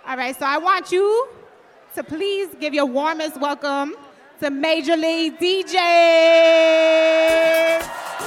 All right, so I want you to please give your warmest welcome to Major League DJ.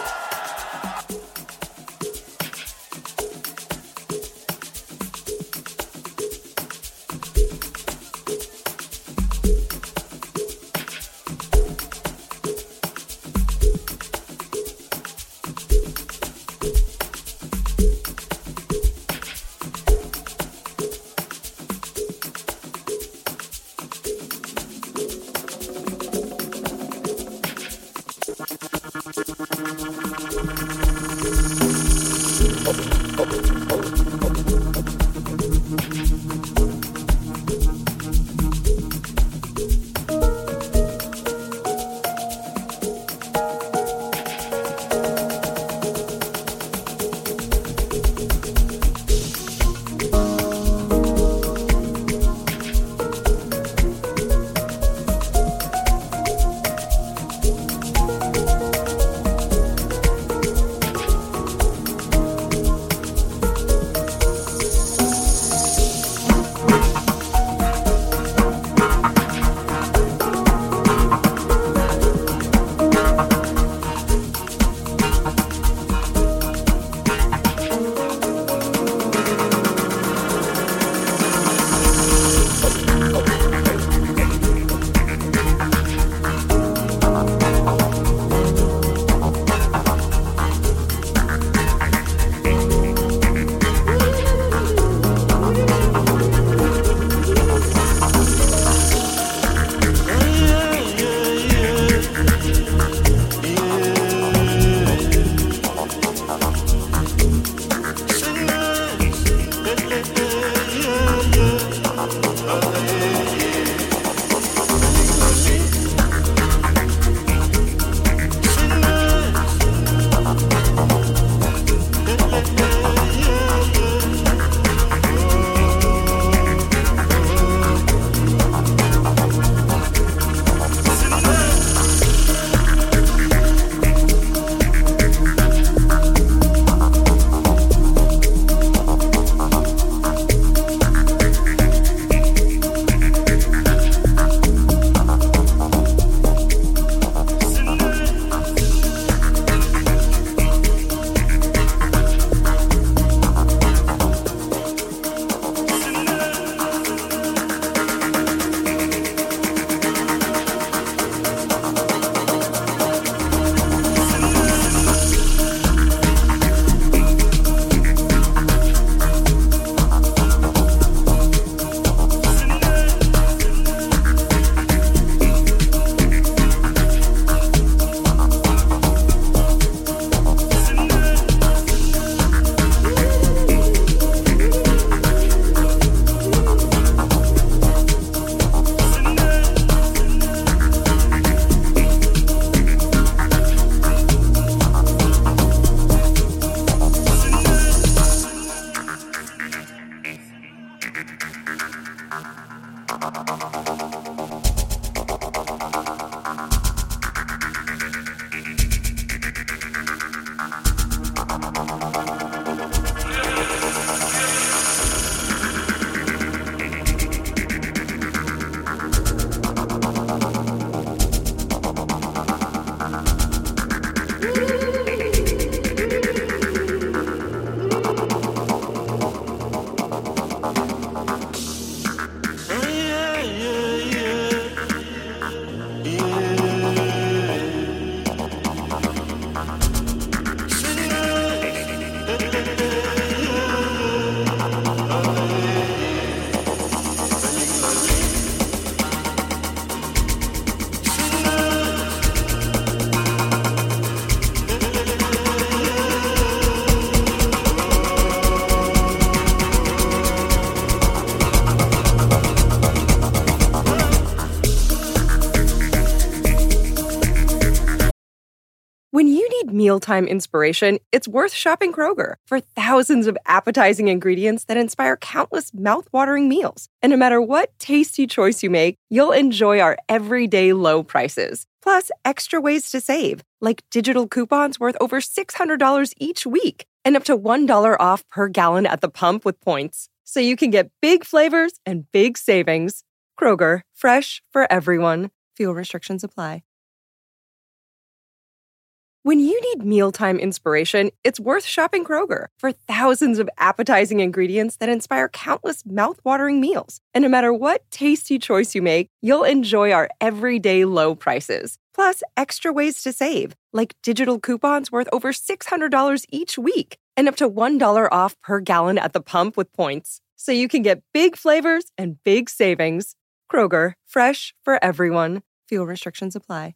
When you need mealtime inspiration, it's worth shopping Kroger for thousands of appetizing ingredients that inspire countless mouth-watering meals. And no matter what tasty choice you make, you'll enjoy our everyday low prices. Plus, extra ways to save, like digital coupons worth over $600 each week and up to $1 off per gallon at the pump with points. so you can get big flavors and big savings. Kroger, fresh for everyone. Fuel restrictions apply. When you need mealtime inspiration, it's worth shopping Kroger for thousands of appetizing ingredients that inspire countless mouth-watering meals. And no matter what tasty choice you make, you'll enjoy our everyday low prices. Plus, extra ways to save, like digital coupons worth over $600 each week and up to $1 off per gallon at the pump with points. So you can get big flavors and big savings. Kroger, fresh for everyone. Fuel restrictions apply.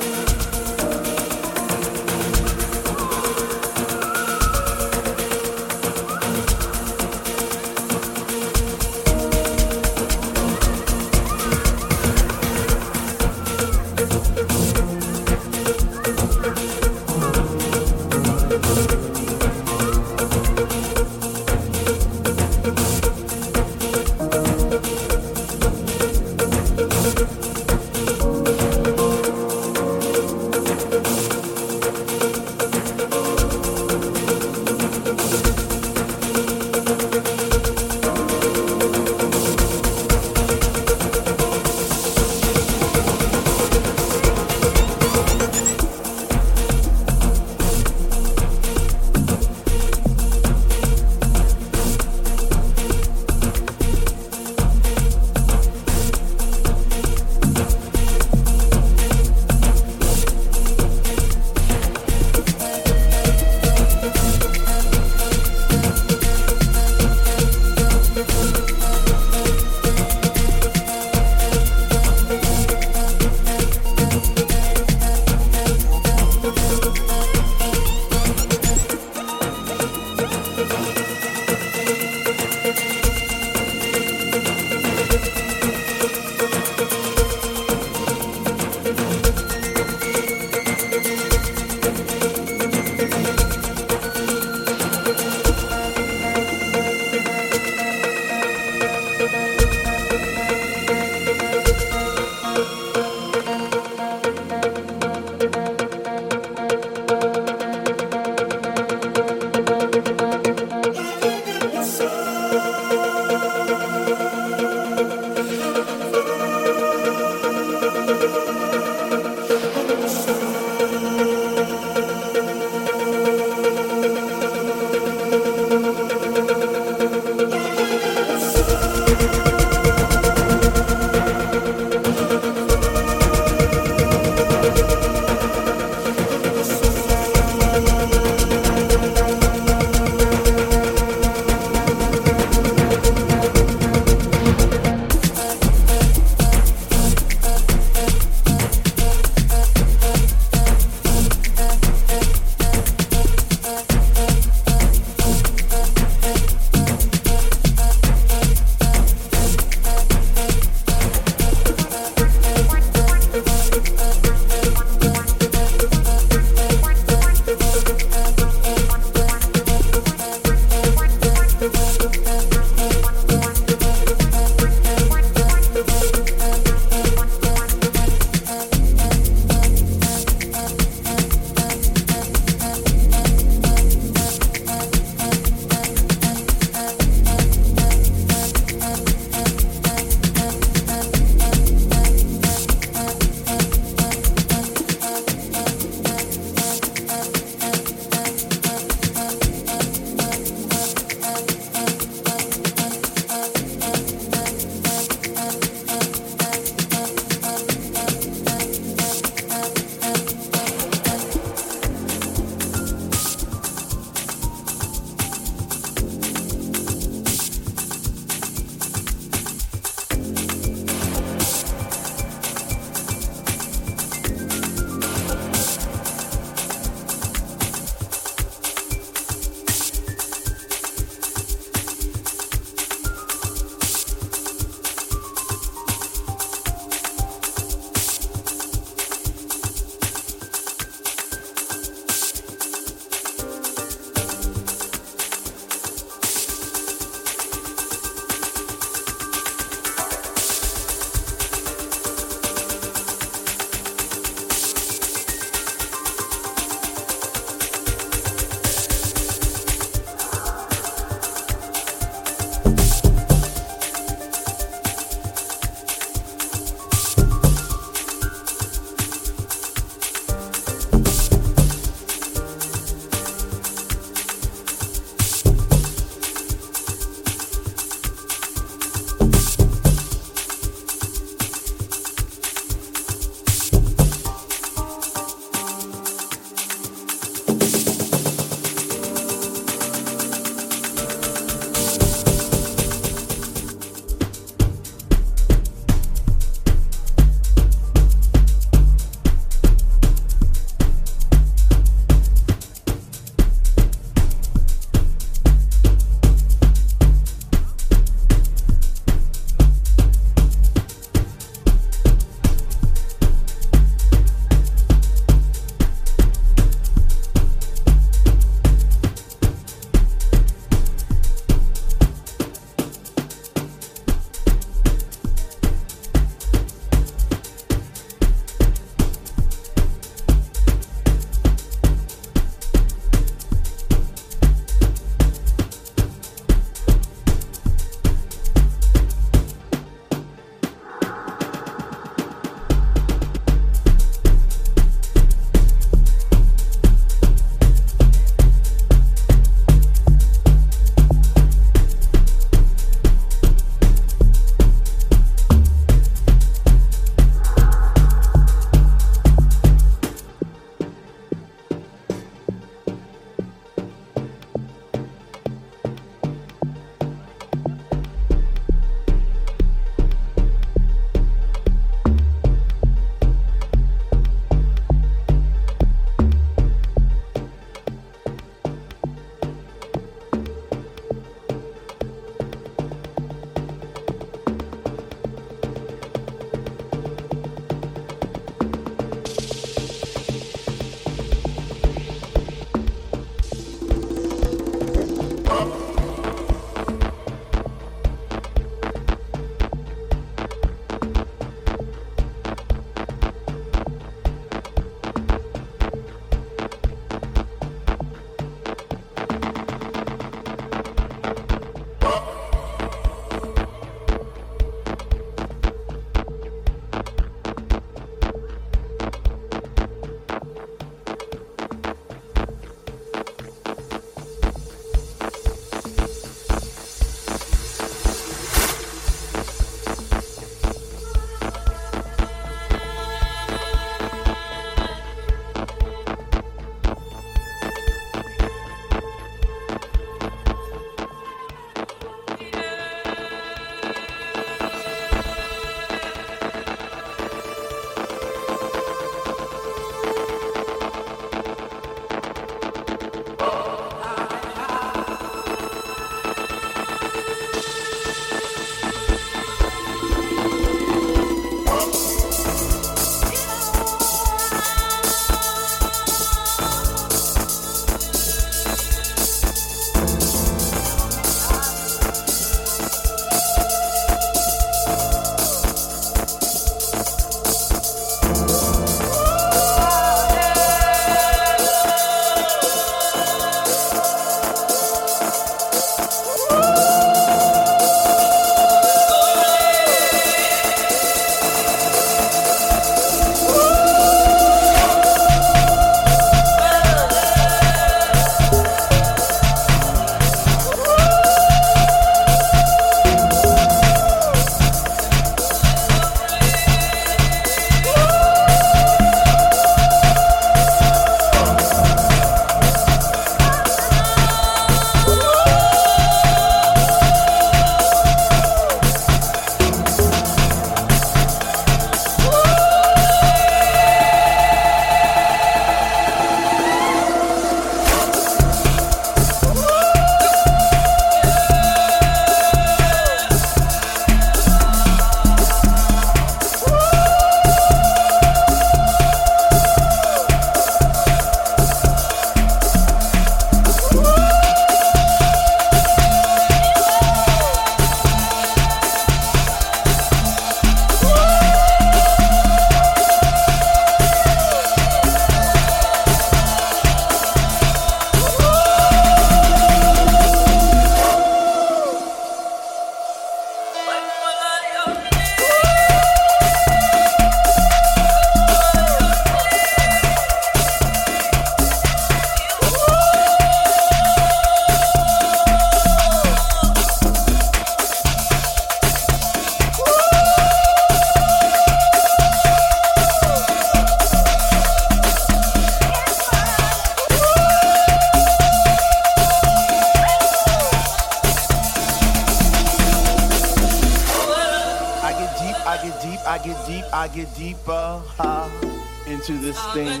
I get deeper into this thing.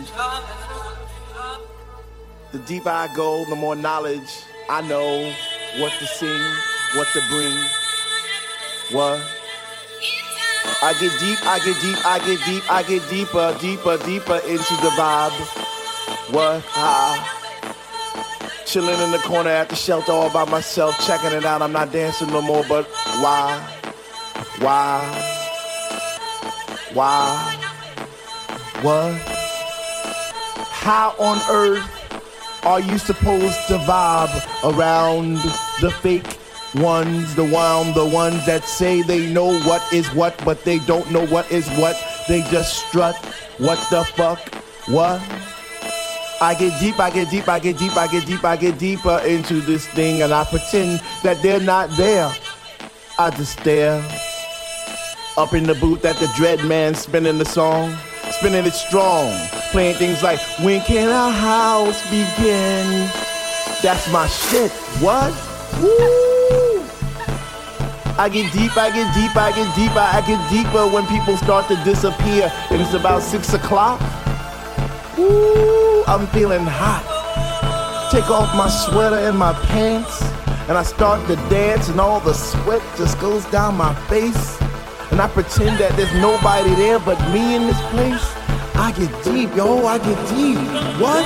The deeper I go, the more knowledge I know what to sing, what to bring. What? I get deeper into the vibe. What? Chilling in the corner at the shelter all by myself, checking it out. I'm not dancing no more, but why? What? How on earth are you supposed to vibe around the fake ones, the ones that say they know what is what, but they don't know what is what? They just strut. What the fuck? What? I get deeper into this thing, and I pretend that they're not there. I just stare. Up in the booth at the Dread Man spinning the song, spinning it strong, playing things like, when can our house begin? That's my shit. What? Woo! I get deeper when people start to disappear, and it's about 6 o'clock. Woo! I'm feeling hot. Take off my sweater and my pants, and I start to dance, and all the sweat just goes down my face. And I pretend that there's nobody there but me in this place. I get deep, yo, I get deep. What?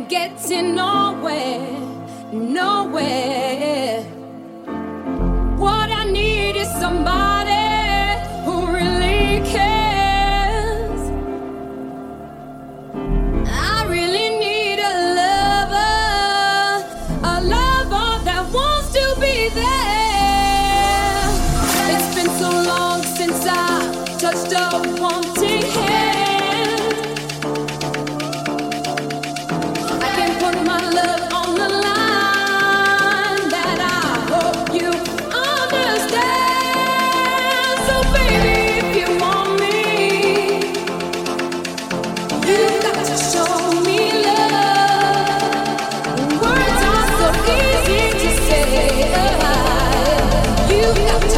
ain't getting nowhere, nowhere. What I need is somebody who really cares. I really need a lover that wants to be there. It's been so long since I touched a wanting hand. I can put my love on the line, that I hope you understand. So baby, if you want me, you got to show me love. Words are so easy to say. You got to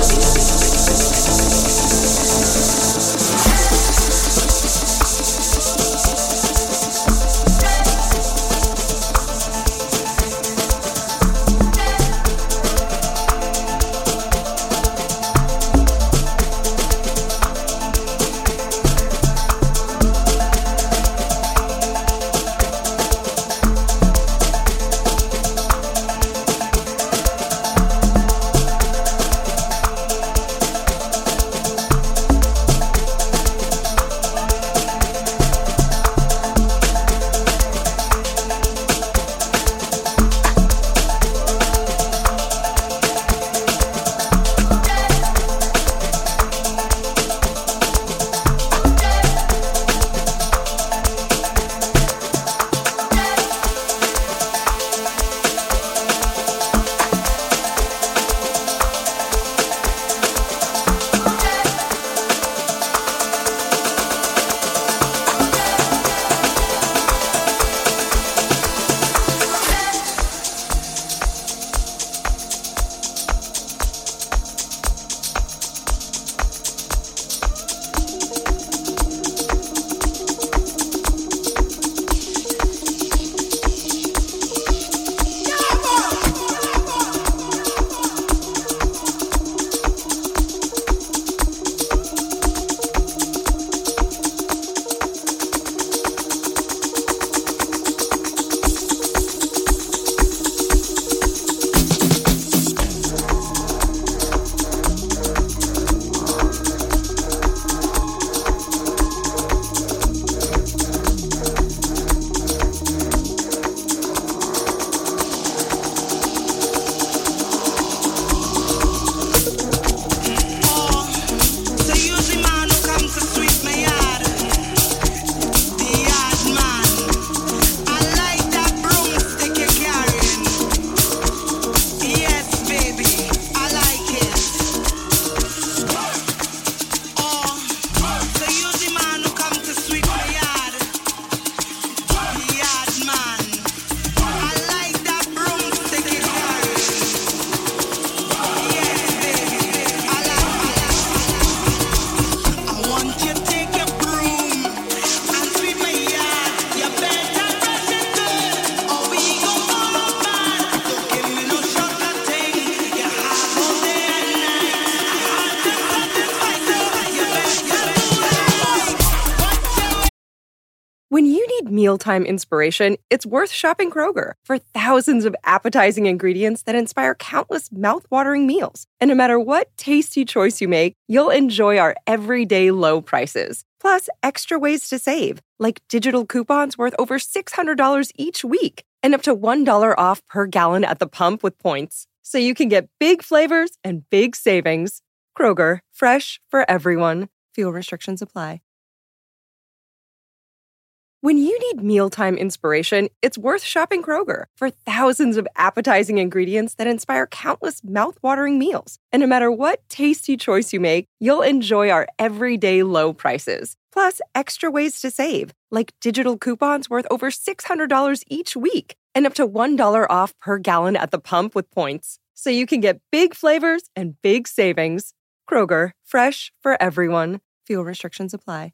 When you need mealtime inspiration, it's worth shopping Kroger for thousands of appetizing ingredients that inspire countless mouth-watering meals. And no matter what tasty choice you make, you'll enjoy our everyday low prices. Plus, extra ways to save, like digital coupons worth over $600 each week and up to $1 off per gallon at the pump with points. So you can get big flavors and big savings. Kroger, fresh for everyone. Fuel restrictions apply. When you need mealtime inspiration, it's worth shopping Kroger for thousands of appetizing ingredients that inspire countless mouth-watering meals. And no matter what tasty choice you make, you'll enjoy our everyday low prices. Plus, extra ways to save, like digital coupons worth over $600 each week and up to $1 off per gallon at the pump with points. So you can get big flavors and big savings. Kroger, fresh for everyone. Fuel restrictions apply.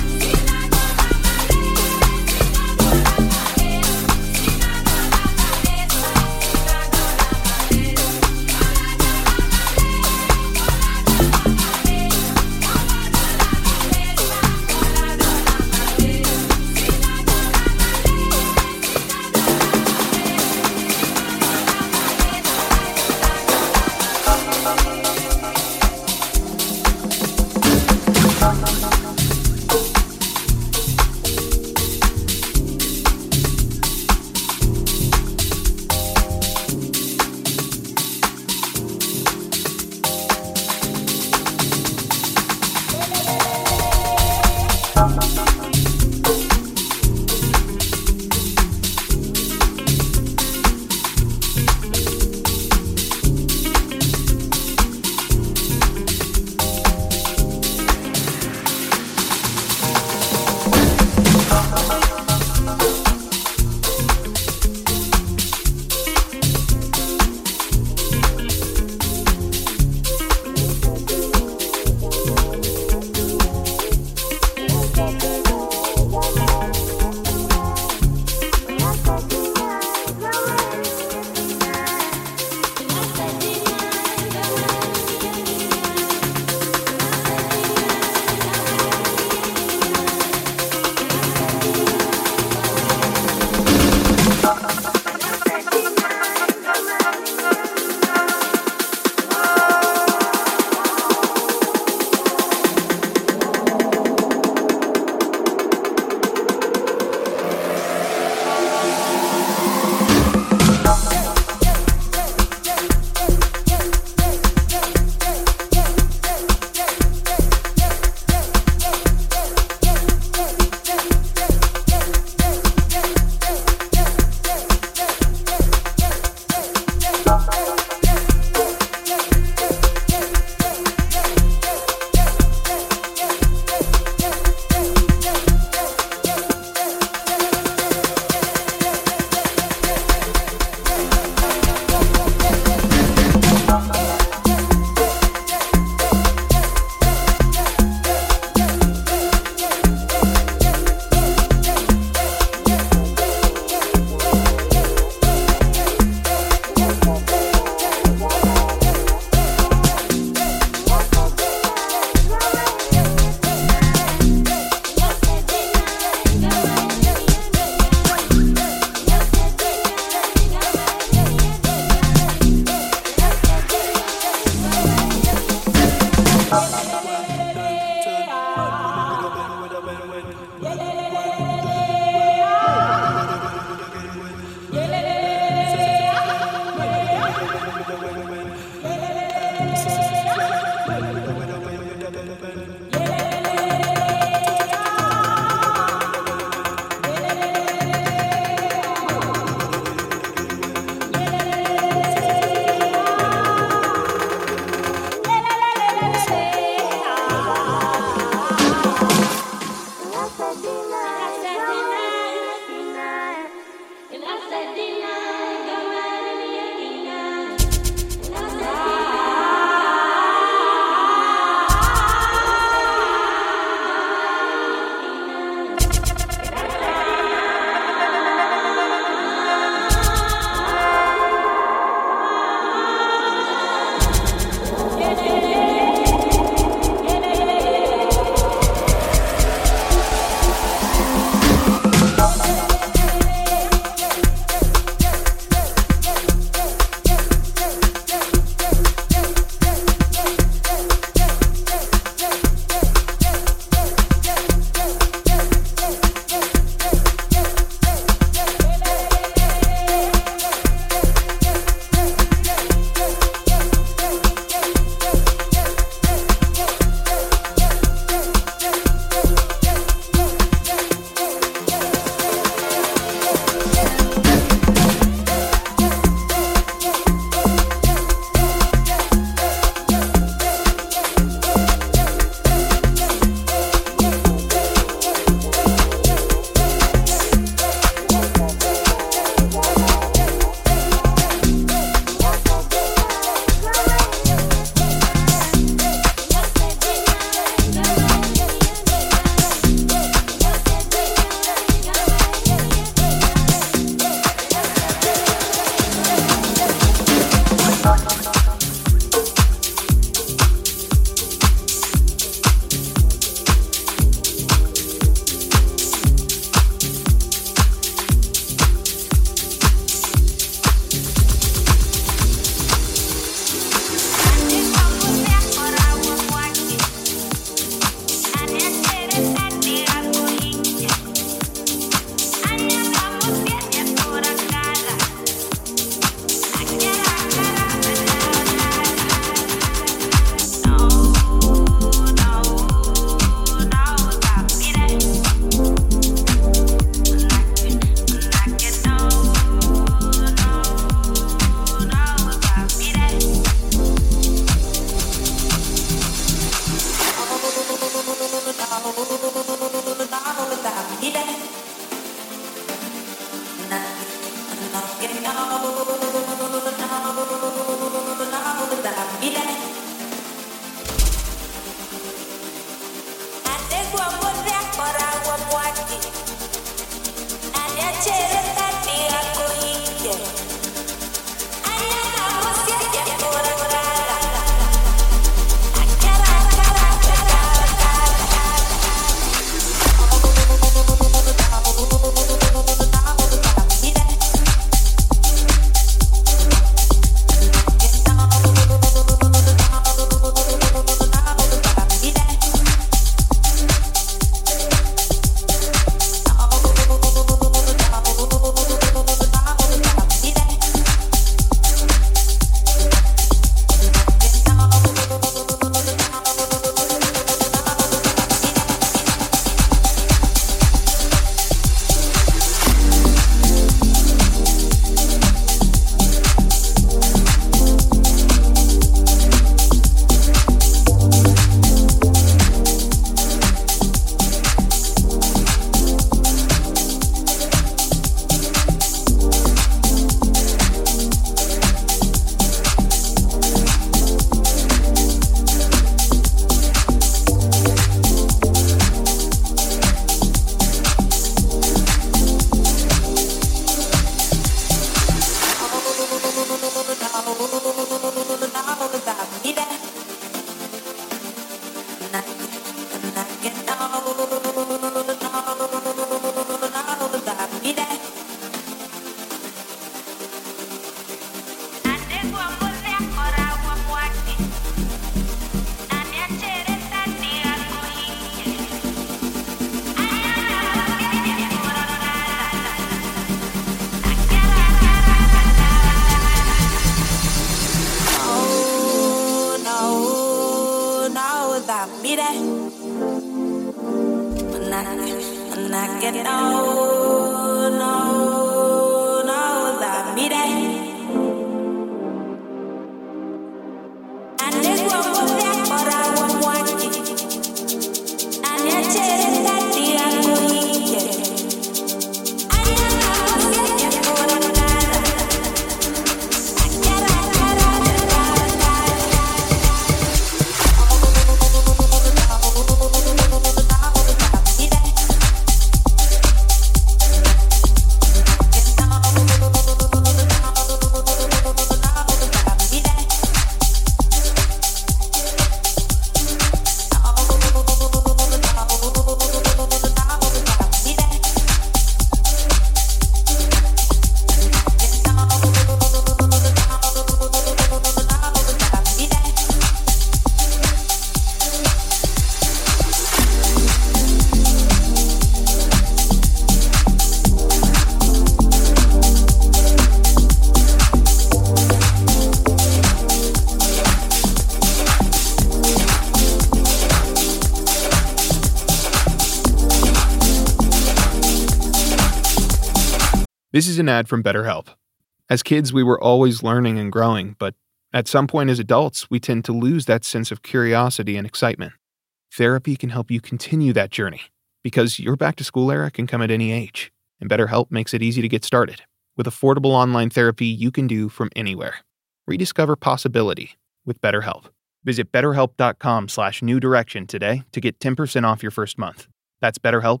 This is an ad from BetterHelp. As kids, we were always learning and growing, but at some point as adults, we tend to lose that sense of curiosity and excitement. Therapy can help you continue that journey, because your back-to-school era can come at any age, and BetterHelp makes it easy to get started with affordable online therapy you can do from anywhere. Rediscover possibility with BetterHelp. Visit BetterHelp.com/New Direction today to get 10% off your first month. That's BetterHelp,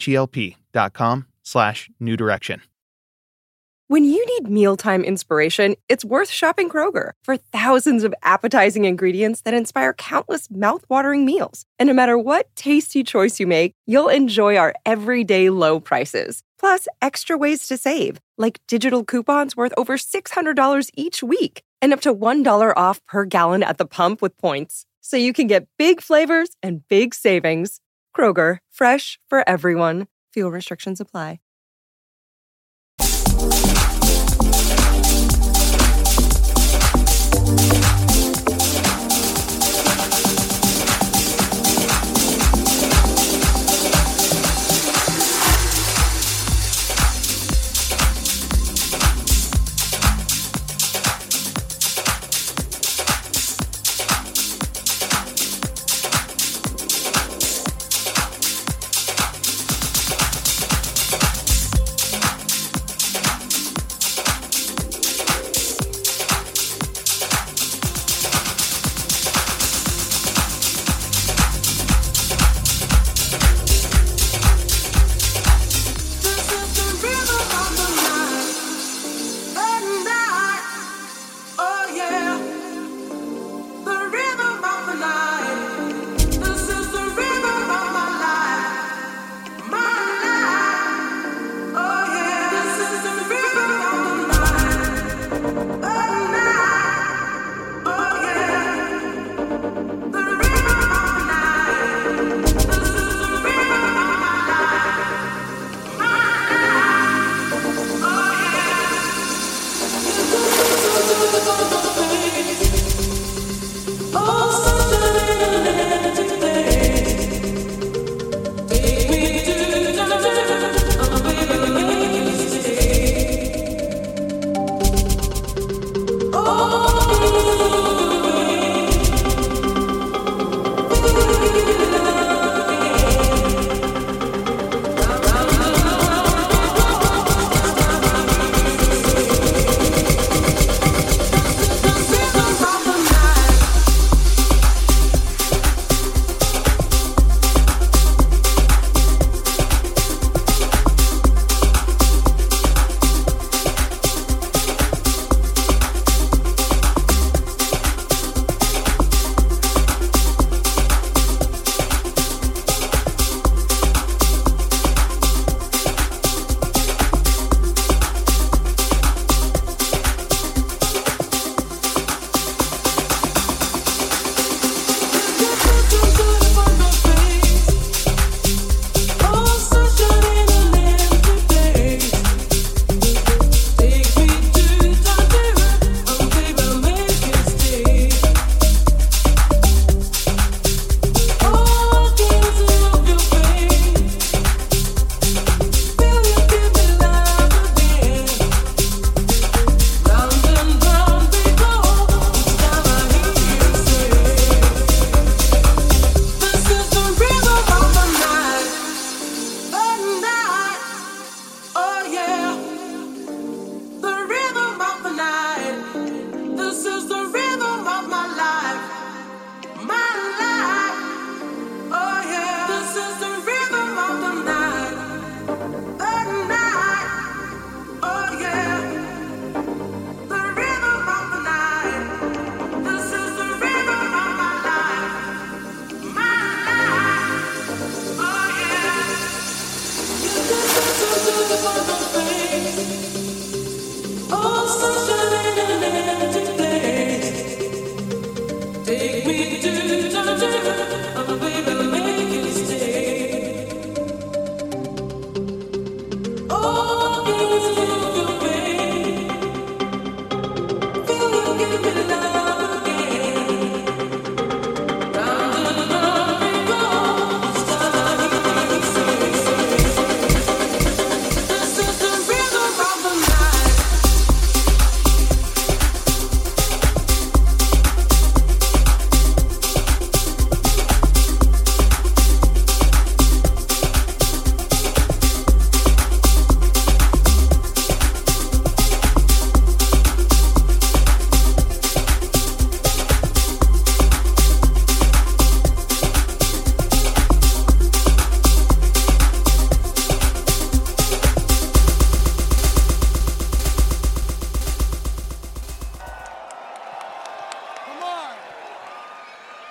HELP.com/New Direction. When you need mealtime inspiration, it's worth shopping Kroger for thousands of appetizing ingredients that inspire countless mouth-watering meals. And no matter what tasty choice you make, you'll enjoy our everyday low prices. Plus, extra ways to save, like digital coupons worth over $600 each week and up to $1 off per gallon at the pump with points. So you can get big flavors and big savings. Kroger, fresh for everyone. Fuel restrictions apply.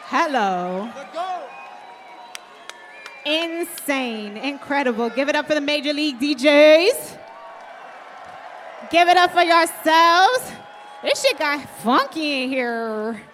Hello. Insane. Incredible. Give it up for the Major League DJs. Give it up for yourselves. This shit got funky in here.